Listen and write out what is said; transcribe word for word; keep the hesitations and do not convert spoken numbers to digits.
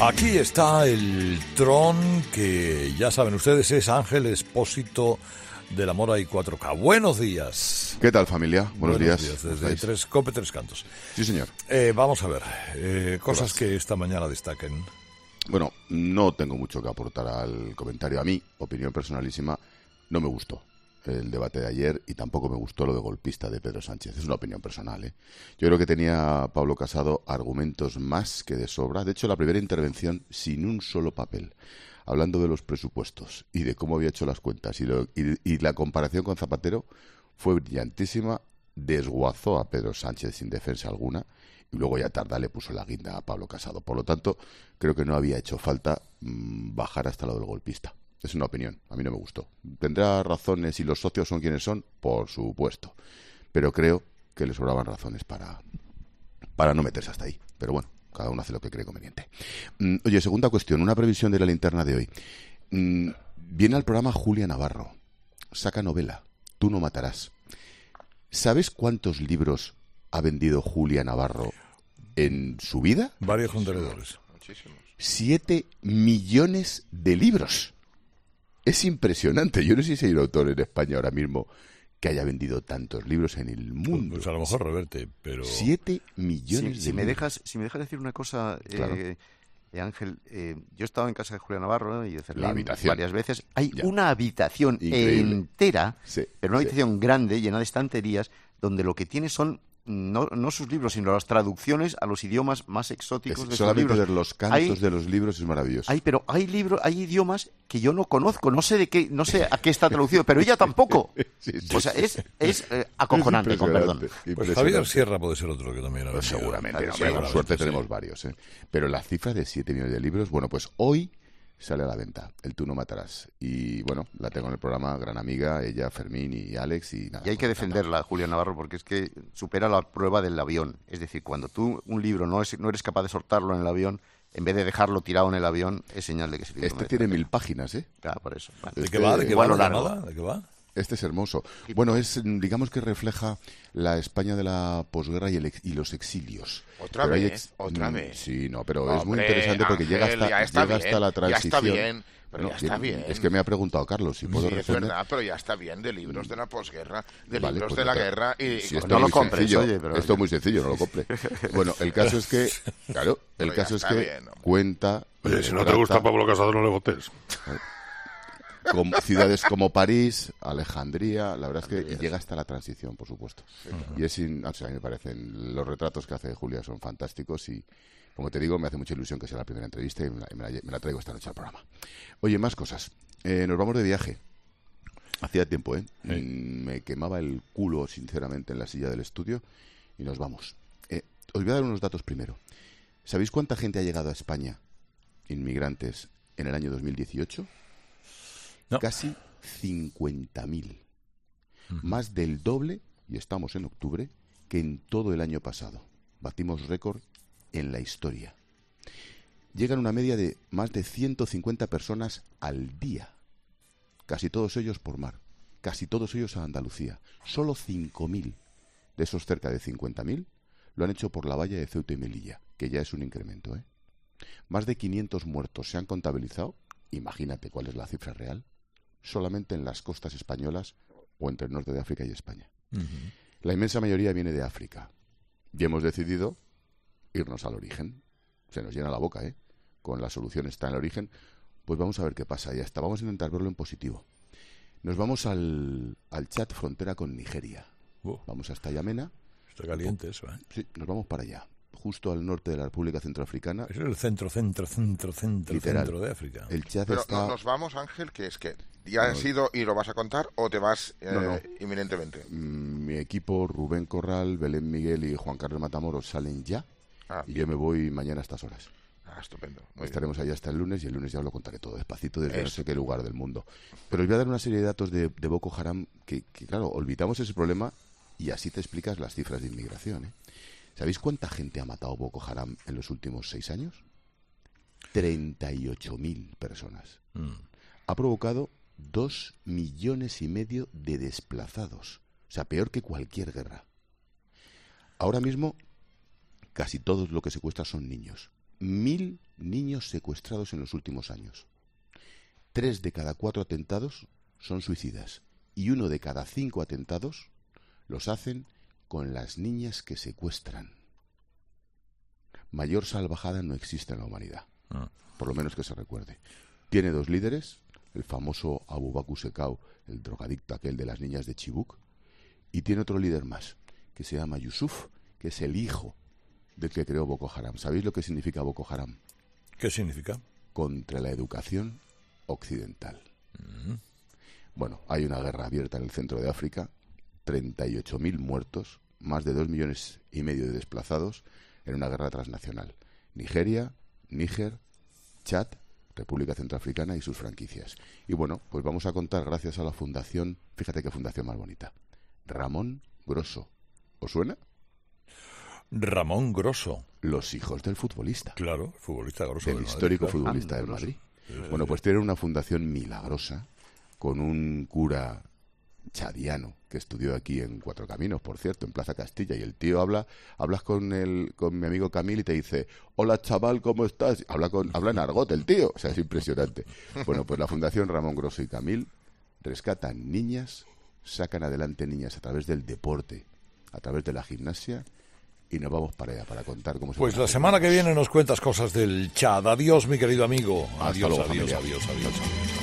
Aquí está el Tron, que ya saben ustedes es Ángel Expósito de la Mora y cuatro K. Buenos días. ¿Qué tal, familia? Buenos, Buenos días. días. Desde tres, Cope Tres Cantos. Sí, señor. Eh, vamos a ver, eh, cosas que esta mañana destaquen. Bueno, no tengo mucho que aportar al comentario. A mí, opinión personalísima, no me gustó el debate de ayer y tampoco me gustó lo de golpista de Pedro Sánchez. Es una opinión personal, ¿eh? Yo creo que tenía Pablo Casado argumentos más que de sobra. De hecho, la primera intervención sin un solo papel, hablando de los presupuestos y de cómo había hecho las cuentas y, lo, y, y la comparación con Zapatero fue brillantísima. Desguazó a Pedro Sánchez sin defensa alguna y luego ya tarda le puso la guinda a Pablo Casado. Por lo tanto, creo que no había hecho falta mmm, bajar hasta lo del golpista. Es una opinión, a mí no me gustó. ¿Tendrá razones y los socios son quienes son? Por supuesto. Pero creo que le sobraban razones para, para no meterse hasta ahí. Pero bueno, cada uno hace lo que cree conveniente. Mm, oye, segunda cuestión, una previsión de la linterna de hoy. Mm, viene al programa Julia Navarro. Saca novela, Tú no matarás. ¿Sabes cuántos libros ha vendido Julia Navarro en su vida? Varios contenedores. Siete millones de libros. Es impresionante. Yo no sé si hay un autor en España ahora mismo que haya vendido tantos libros en el mundo. Pues a lo mejor reverte, pero... Siete millones si, de si me libros. dejas, si me dejas decir una cosa, Claro. eh, eh, Ángel, eh, yo he estado en casa de Julia Navarro y de Fermín La habitación. varias veces. Hay Ya. una habitación Increíble. entera, Sí, pero una sí. habitación grande, llena de estanterías, donde lo que tiene son no, no sus libros, sino las traducciones a los idiomas más exóticos Es- de sus solamente libros. ver los cantos Hay- de los libros es maravilloso. Hay, pero hay libros, hay idiomas que yo no conozco, no sé de qué, no sé a qué está traducido, pero ella tampoco. Sí, sí, O sea, sí. es, es eh, acojonante, Es con perdón. impresionante, Pues impresionante. Javier Sierra puede ser otro que también ha Pues vendido. seguramente, Claro, hombre, con seguramente, suerte sí. tenemos varios, ¿eh? Pero la cifra de siete millones de libros, bueno, pues hoy sale a la venta, el Tú no matarás. Y bueno, la tengo en el programa, gran amiga, ella, Fermín y Alex. Y, nada, Y hay que pues, defenderla, Julia Navarro, porque es que supera la prueba del avión. Es decir, cuando tú un libro no, es, no eres capaz de soltarlo en el avión, en vez de dejarlo tirado en el avión, es señal de que ese libro Este merece tiene la pena. mil páginas, ¿eh? Claro, por eso. Vale. ¿De Este- qué va? ¿De qué Bueno, va la largo. llamada? ¿De qué va? Este es hermoso. Bueno, es digamos que refleja la España de la posguerra y, el ex- y los exilios. Otra Pero hay vez, otra mm, vez. Sí, no, pero es muy Hombre, interesante porque llega Ángel, hasta, ya está llega bien, hasta la ya está transición. bien, pero No, ya está bien. Es que me ha preguntado Carlos si puedo Sí, es responder. verdad, pero ya está bien de libros de la posguerra, de Vale, libros pues de la nada. guerra y... Sí, y esto no es lo muy compres, sencillo. oye, pero- Esto es muy sencillo, no lo compre. Bueno, el caso es que, claro, el Pero ya caso es está que bien, hombre. cuenta. Oye, si no te trata gusta Pablo Casado, no le votes. con ciudades como París, Alejandría, la verdad es que llega hasta la transición, por supuesto. Y es, in- o sea, a mí me parecen, los retratos que hace Julia son fantásticos y, como te digo, me hace mucha ilusión que sea la primera entrevista y me la, me la- me la traigo esta noche al programa. Oye, más cosas. Eh, nos vamos de viaje. Hacía tiempo, ¿eh? Sí. Mm, Me quemaba el culo, sinceramente, en la silla del estudio y nos vamos. Eh, os voy a dar unos datos primero. ¿Sabéis cuánta gente ha llegado a España, inmigrantes, en el año dos mil dieciocho? No. Casi cincuenta mil. Más del doble, y estamos en octubre, que en todo el año pasado. Batimos récord en la historia. Llegan una media de más de ciento cincuenta personas al día. Casi todos ellos por mar. Casi todos ellos a Andalucía. Solo cinco mil de esos cerca de cincuenta mil lo han hecho por la valla de Ceuta y Melilla, que ya es un incremento, ¿eh? Más de quinientos muertos se han contabilizado. Imagínate cuál es la cifra real. Solamente en las costas españolas o entre el norte de África y España. Ujú. La inmensa mayoría viene de África. Y hemos decidido irnos al origen. Se nos llena la boca, ¿eh? Con la solución está en el origen. Pues vamos a ver qué pasa. Ya está. Vamos a intentar verlo en positivo. Nos vamos al, al Chad, frontera con Nigeria. Uh, Vamos hasta Yamena. está caliente eso, ¿eh? Sí, nos vamos para allá. Justo al norte de la República Centroafricana. Eso es el centro, centro, centro, centro, Literal. centro de África. El Chad Pero está... no- nos vamos, Ángel, que es que ya No. has ido y lo vas a contar o te vas eh, No, no. inminentemente. Mm, Mi equipo, Rubén Corral, Belén Miguel y Juan Carlos Matamoros salen ya. Ah, Y yo me voy mañana a estas horas. ah, estupendo. Muy Estaremos allá hasta el lunes y el lunes ya os lo contaré todo despacito desde no Eso. sé qué lugar del mundo. Pero os voy a dar una serie de datos de, de Boko Haram que, que, claro, olvidamos ese problema y así te explicas las cifras de inmigración, ¿eh? ¿Sabéis cuánta gente ha matado Boko Haram en los últimos seis años? treinta y ocho mil personas. Mm. Ha provocado dos millones y medio de desplazados. O sea, peor que cualquier guerra. Ahora mismo, casi todos lo que secuestran son niños. Mil niños secuestrados en los últimos años. Tres de cada cuatro atentados son suicidas y uno de cada cinco atentados los hacen con las niñas que secuestran. Mayor salvajada no existe en la humanidad, ah. por lo menos que se recuerde. Tiene dos líderes, el famoso Abu Bakr Sekau, el drogadicto aquel de las niñas de Chibuk, y tiene otro líder más, que se llama Yusuf, que es el hijo del que creó Boko Haram. ¿Sabéis lo que significa Boko Haram? ¿Qué significa? Contra la educación occidental. Mm. Bueno, hay una guerra abierta en el centro de África, treinta y ocho mil muertos, más de dos millones y medio de desplazados en una guerra transnacional. Nigeria, Níger, Chad, República Centroafricana y sus franquicias. Y bueno, pues vamos a contar gracias a la fundación, fíjate qué fundación más bonita, Ramón Grosso. ¿Os suena? Ramón Grosso. Los hijos del futbolista. Claro, futbolista Grosso. El histórico Madrid, claro. futbolista del Madrid. Sí, sí, bueno, pues tiene una fundación milagrosa con un cura chadiano que estudió aquí en Cuatro Caminos, por cierto, en Plaza Castilla, y el tío habla, hablas con el, con mi amigo Camil y te dice, hola chaval, ¿cómo estás? Habla con, habla en argot el tío, o sea, es impresionante. Bueno, pues la Fundación Ramón Grosso y Camil rescatan niñas, sacan adelante niñas a través del deporte, a través de la gimnasia, y nos vamos para allá, para contar cómo se... Pues la semana que viene nos cuentas cosas del Chad. Adiós, mi querido amigo. Hasta Adiós, luego, adiós, familia. adiós, adiós, adiós.